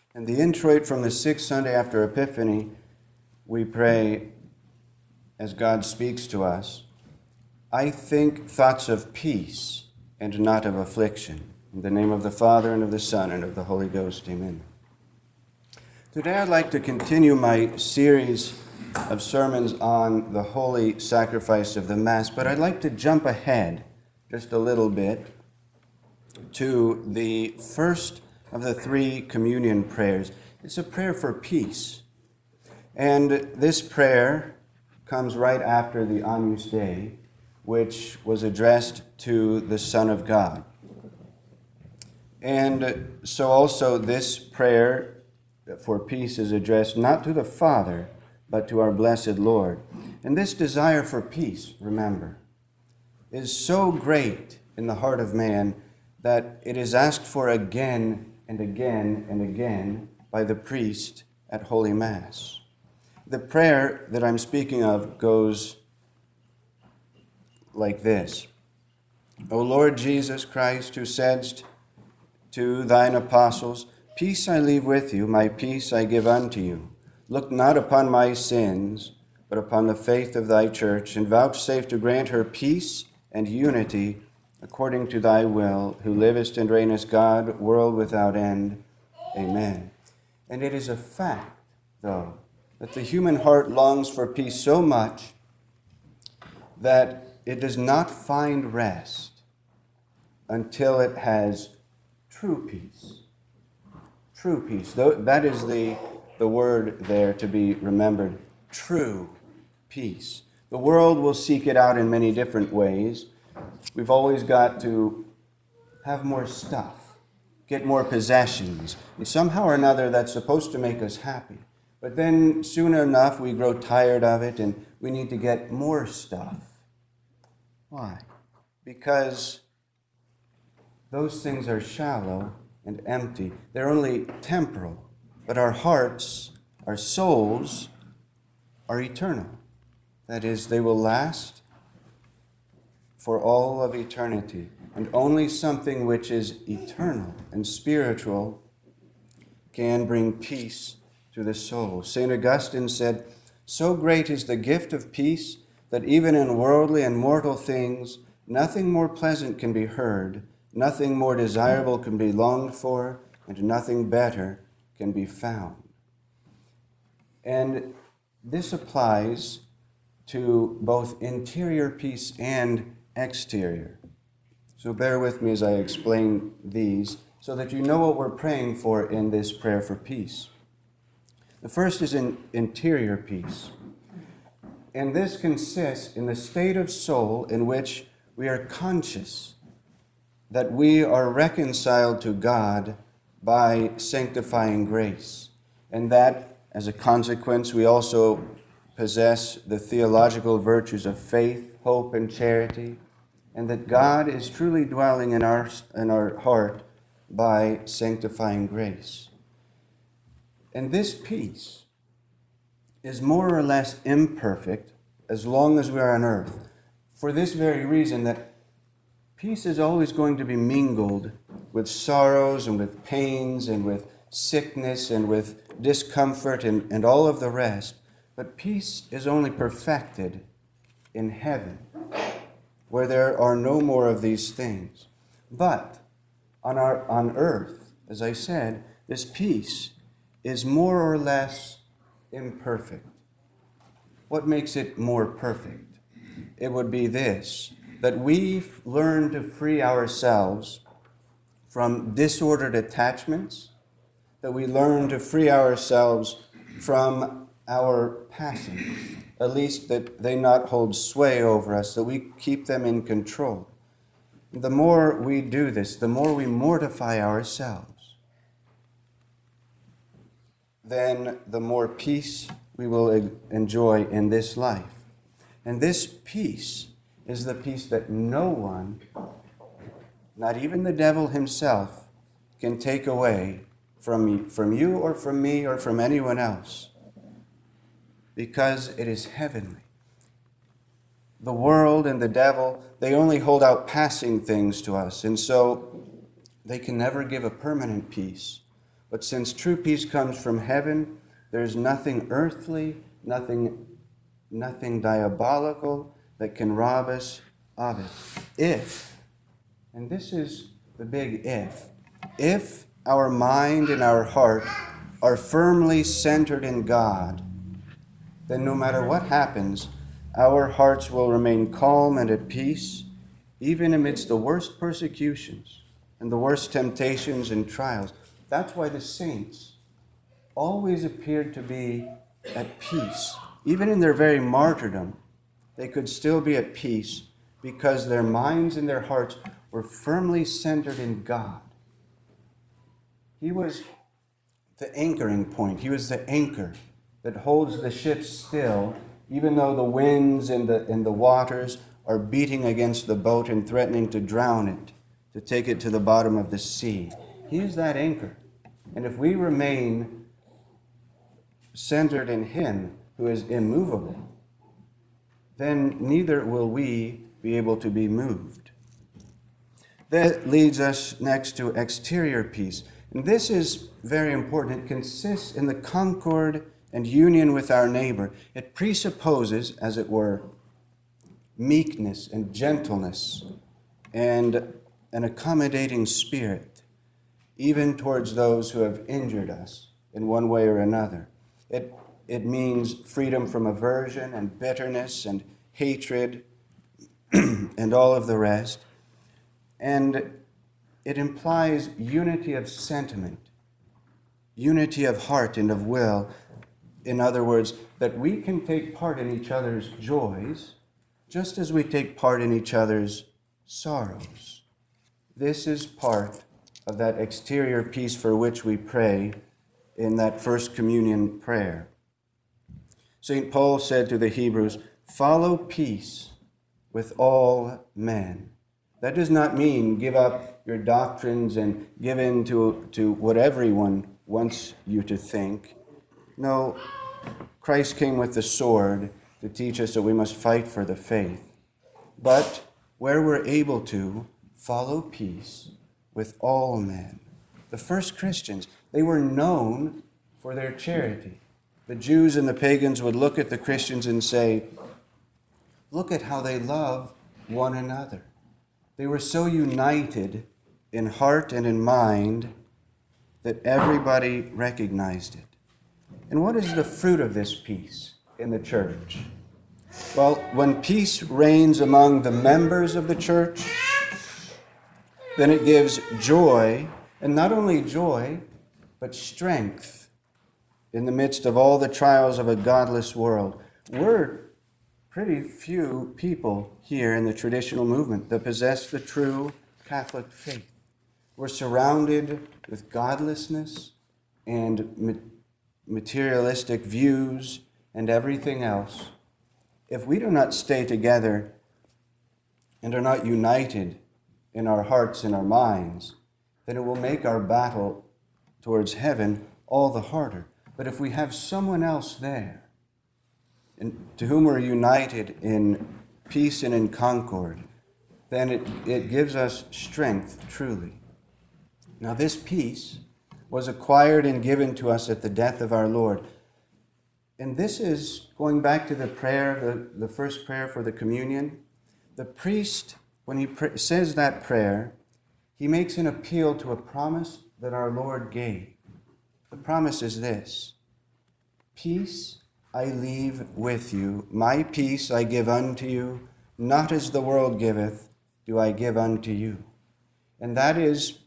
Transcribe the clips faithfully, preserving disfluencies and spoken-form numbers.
And the introit from the sixth Sunday after Epiphany, we pray as God speaks to us, I think thoughts of peace and not of affliction. In the name of the Father, and of the Son, and of the Holy Ghost, amen. Today I'd like to continue my series of sermons on the holy sacrifice of the Mass, but I'd like to jump ahead just a little bit to the first of the three communion prayers. It's a prayer for peace. And this prayer comes right after the Agnus Dei, which was addressed to the Son of God. And so also this prayer for peace is addressed not to the Father, but to our blessed Lord. And this desire for peace, remember, is so great in the heart of man that it is asked for again and again and again by the priest at Holy Mass. The prayer that I'm speaking of goes like this. O Lord Jesus Christ, who saidst to thine apostles, peace I leave with you, my peace I give unto you. Look not upon my sins, but upon the faith of thy church, and vouchsafe to grant her peace and unity according to thy will, who livest and reignest God, world without end. Amen. And it is a fact, though, that the human heart longs for peace so much that it does not find rest until it has true peace. True peace. That is the, the word there to be remembered. True peace. The world will seek it out in many different ways. We've always got to have more stuff, get more possessions. And somehow or another that's supposed to make us happy. But then soon enough we grow tired of it and we need to get more stuff. Why? Because those things are shallow and empty. They're only temporal. But our hearts, our souls, are eternal. That is, they will last for all of eternity. And only something which is eternal and spiritual can bring peace to the soul. Saint Augustine said, so great is the gift of peace that even in worldly and mortal things, nothing more pleasant can be heard, nothing more desirable can be longed for, and nothing better can be found. And this applies to both interior peace and exterior. So bear with me as I explain these so that you know what we're praying for in this prayer for peace. The first is in interior peace. And this consists in the state of soul in which we are conscious that we are reconciled to God by sanctifying grace, and that, as a consequence, we also possess the theological virtues of faith, hope, and charity, and that God is truly dwelling in our, in our heart by sanctifying grace. And this peace is more or less imperfect as long as we are on earth, for this very reason that peace is always going to be mingled with sorrows and with pains and with sickness and with discomfort and, and all of the rest. But peace is only perfected in heaven, where there are no more of these things. But on our on earth, as I said, this peace is more or less imperfect. What makes it more perfect? It would be this, that we learn to free ourselves from disordered attachments, that we learn to free ourselves from our passions, at least that they not hold sway over us, that we keep them in control. The more we do this, the more we mortify ourselves, then the more peace we will enjoy in this life. And this peace is the peace that no one, not even the devil himself, can take away from you, from you or from me or from anyone else, because it is heavenly. The world and the devil, they only hold out passing things to us, and so they can never give a permanent peace. But since true peace comes from heaven, there's nothing earthly, nothing, nothing diabolical that can rob us of it. If, and this is the big if, if our mind and our heart are firmly centered in God, then no matter what happens, our hearts will remain calm and at peace, even amidst the worst persecutions and the worst temptations and trials. That's why the saints always appeared to be at peace. Even in their very martyrdom, they could still be at peace because their minds and their hearts were firmly centered in God. He was the anchoring point. He was the anchor that holds the ship still, even though the winds and the, and the waters are beating against the boat and threatening to drown it, to take it to the bottom of the sea. He is that anchor. And if we remain centered in Him, who is immovable, then neither will we be able to be moved. That leads us next to exterior peace. And this is very important. It consists in the concord and union with our neighbor. It presupposes, as it were, meekness and gentleness and an accommodating spirit, even towards those who have injured us in one way or another. It, it means freedom from aversion and bitterness and hatred and all of the rest. And it implies unity of sentiment, unity of heart and of will. In other words, that we can take part in each other's joys just as we take part in each other's sorrows. This is part of that exterior peace for which we pray in that First Communion prayer. Saint Paul said to the Hebrews, "Follow peace with all men." That does not mean give up your doctrines and give in to, to what everyone wants you to think. No, Christ came with the sword to teach us that we must fight for the faith. But where we're able to, follow peace with all men. The first Christians, they were known for their charity. The Jews and the pagans would look at the Christians and say, look at how they love one another. They were so united in heart and in mind that everybody recognized it. And what is the fruit of this peace in the church? Well, when peace reigns among the members of the church, then it gives joy, and not only joy, but strength in the midst of all the trials of a godless world. We're pretty few people here in the traditional movement that possess the true Catholic faith. We're surrounded with godlessness and materialistic views and everything else. If we do not stay together and are not united in our hearts and our minds, then it will make our battle towards heaven all the harder. But if we have someone else there, and to whom we're united in peace and in concord, then it, it gives us strength truly. Now this peace was acquired and given to us at the death of our Lord. And this is going back to the prayer, the, the first prayer for the communion. The priest, when he pr- says that prayer, he makes an appeal to a promise that our Lord gave. The promise is this: peace I leave with you, my peace I give unto you, not as the world giveth, do I give unto you. And that is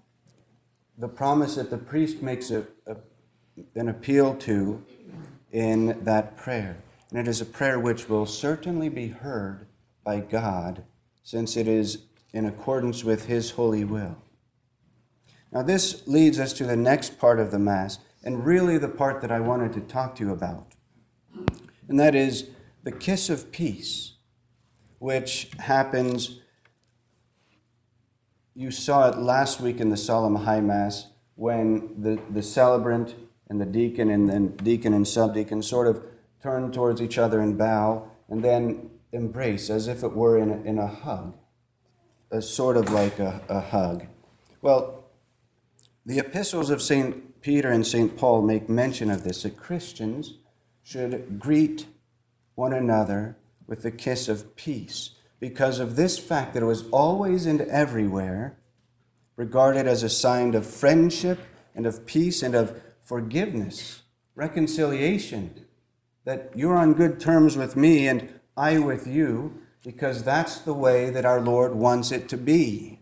the promise that the priest makes a, a, an appeal to in that prayer. And it is a prayer which will certainly be heard by God, since it is in accordance with His holy will. Now this leads us to the next part of the Mass, and really the part that I wanted to talk to you about. And that is the kiss of peace, which happens, you saw it last week in the Solemn High Mass, when the, the celebrant and the deacon and then deacon and subdeacon sort of turn towards each other and bow, and then embrace as if it were in a, in a hug, a sort of like a, a hug. Well, the epistles of Saint Peter and Saint Paul make mention of this, that Christians should greet one another with the kiss of peace, because of this fact that it was always and everywhere regarded as a sign of friendship and of peace and of forgiveness, reconciliation, that you're on good terms with me and I with you, because that's the way that our Lord wants it to be.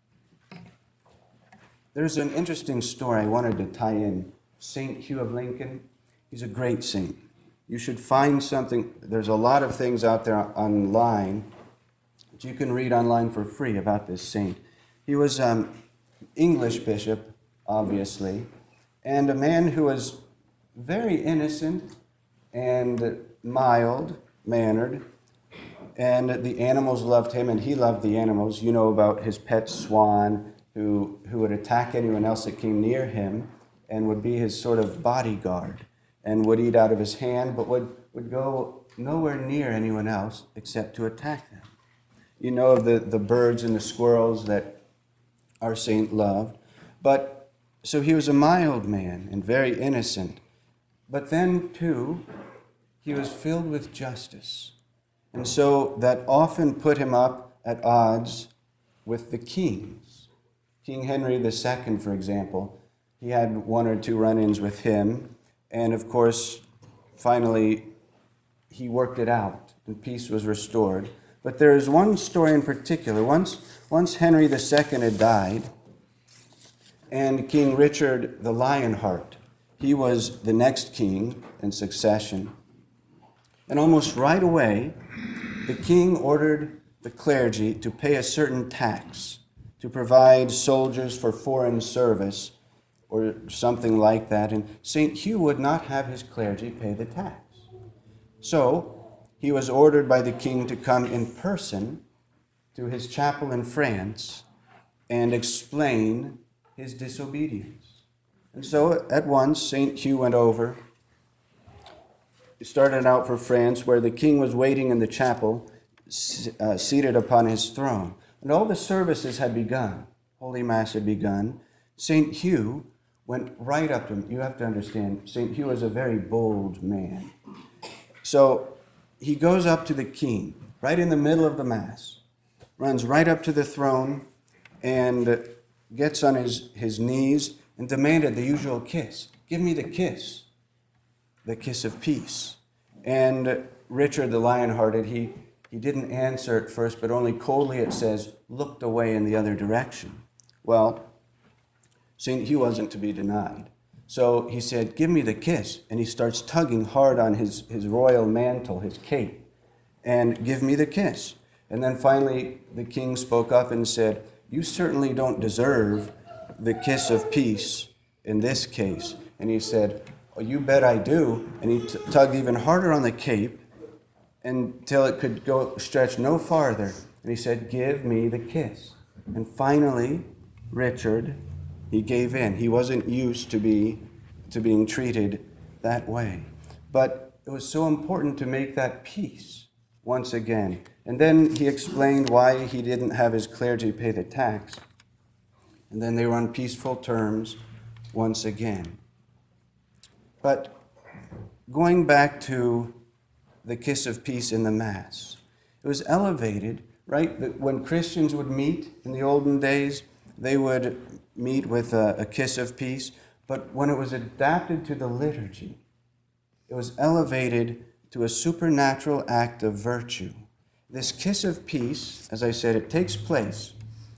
There's an interesting story I wanted to tie in. Saint Hugh of Lincoln, he's a great saint. You should find something. There's a lot of things out there online that you can read online for free about this saint. He was an um, English bishop, obviously, and a man who was very innocent and mild-mannered, and the animals loved him, and he loved the animals. You know about his pet swan, who, who would attack anyone else that came near him and would be his sort of bodyguard and would eat out of his hand, but would, would go nowhere near anyone else except to attack them. You know of the, the birds and the squirrels that our saint loved. But so he was a mild man and very innocent. But then, too, he was filled with justice. And so that often put him up at odds with the kings. King Henry the Second, for example, he had one or two run-ins with him. And of course, finally, he worked it out and peace was restored. But there is one story in particular. Once, once Henry the Second had died, and King Richard the Lionheart, he was the next king in succession. And almost right away, the king ordered the clergy to pay a certain tax to provide soldiers for foreign service or something like that. And Saint Hugh would not have his clergy pay the tax. So he was ordered by the king to come in person to his chapel in France and explain his disobedience. And so at once, Saint Hugh went over. He started out for France, where the king was waiting in the chapel, uh, seated upon his throne. And all the services had begun. Holy Mass had begun. Saint Hugh went right up to him. You have to understand, Saint Hugh was a very bold man. So he goes up to the king, right in the middle of the Mass, runs right up to the throne, and gets on his, his knees and demanded the usual kiss. Give me the kiss, the kiss of peace. And Richard the Lionhearted, he, he didn't answer at first, but only coldly, it says, looked away in the other direction. Well, Saint Hugh wasn't to be denied. So he said, give me the kiss. And he starts tugging hard on his, his royal mantle, his cape, and give me the kiss. And then finally, the king spoke up and said, you certainly don't deserve the kiss of peace in this case. And he said, oh, you bet I do. And he t- tugged even harder on the cape until it could go stretch no farther. And he said, give me the kiss. And finally, Richard, he gave in. He wasn't used to be to being treated that way. But it was so important to make that peace once again. And then he explained why he didn't have his clergy pay the tax. And then they were on peaceful terms once again. But going back to the kiss of peace in the Mass, it was elevated, right? When Christians would meet in the olden days, they would meet with a, a kiss of peace. But when it was adapted to the liturgy, it was elevated to a supernatural act of virtue. This kiss of peace, as I said, it takes place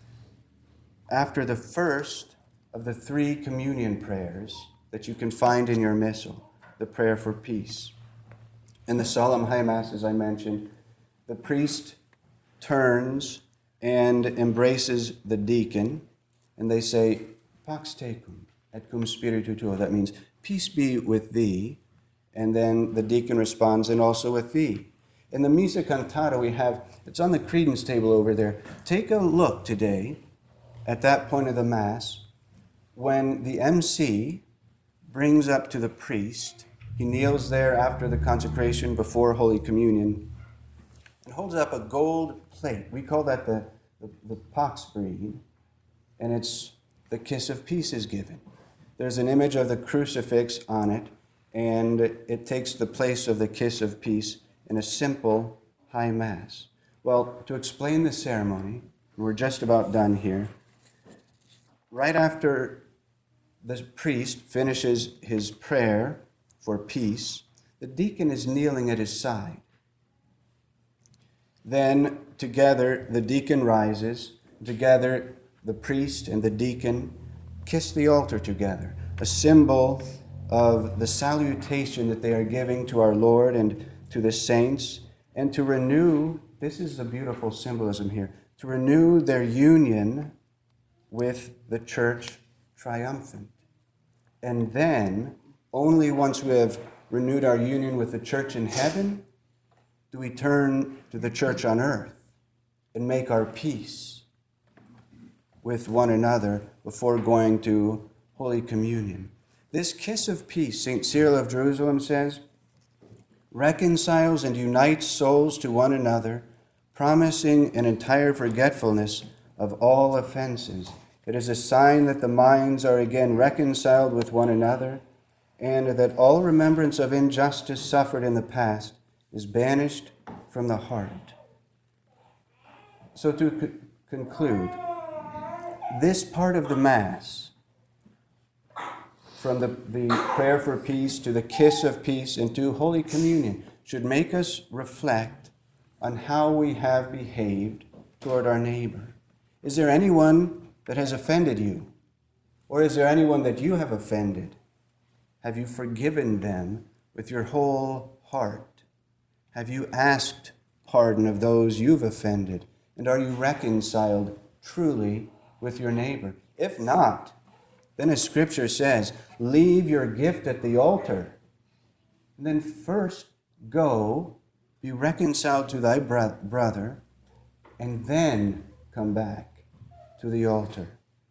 after the first of the three communion prayers that you can find in your missal, the prayer for peace. In the Solemn High Mass, as I mentioned, the priest turns and embraces the deacon, and they say, Pax tecum et cum spiritu tuo. That means, peace be with thee. And then the deacon responds, and also with thee. In the Missa Cantata we have, it's on the credence table over there. Take a look today at that point of the Mass when the M C brings up to the priest. He kneels there after the consecration before Holy Communion and holds up a gold plate. We call that the, the, the Pax breed, and it's the kiss of peace is given. there's an image of the crucifix on it, and it takes the place of the kiss of peace in a simple high mass. Well, to explain the ceremony, we're just about done here. Right after the priest finishes his prayer for peace, the deacon is kneeling at his side. Then together the deacon rises, together the priest and the deacon kiss the altar together, a symbol of the salutation that they are giving to our Lord and to the saints, and to renew, this is a beautiful symbolism here, to renew their union with the church triumphant. And then, only once we have renewed our union with the church in heaven, do we turn to the church on earth and make our peace with one another before going to Holy Communion. This kiss of peace, Saint Cyril of Jerusalem says, reconciles and unites souls to one another, promising an entire forgetfulness of all offenses. It is a sign that the minds are again reconciled with one another, and that all remembrance of injustice suffered in the past is banished from the heart. So to co- conclude, this part of the Mass, from the, the prayer for peace to the kiss of peace and to Holy Communion, should make us reflect on how we have behaved toward our neighbor. Is there anyone that has offended you? Or is there anyone that you have offended? Have you forgiven them with your whole heart? Have you asked pardon of those you've offended? And are you reconciled truly with your neighbor? If not, then as Scripture says, leave your gift at the altar. And then first go, be reconciled to thy bro- brother, and then come back to the altar.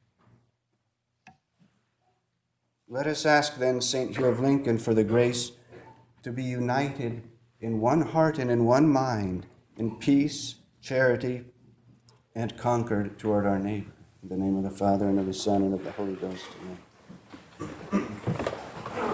Let us ask then Saint Hugh of Lincoln for the grace to be united in one heart and in one mind, in peace, charity, and concord toward our neighbor. In the name of the Father, and of the Son, and of the Holy Ghost. Amen.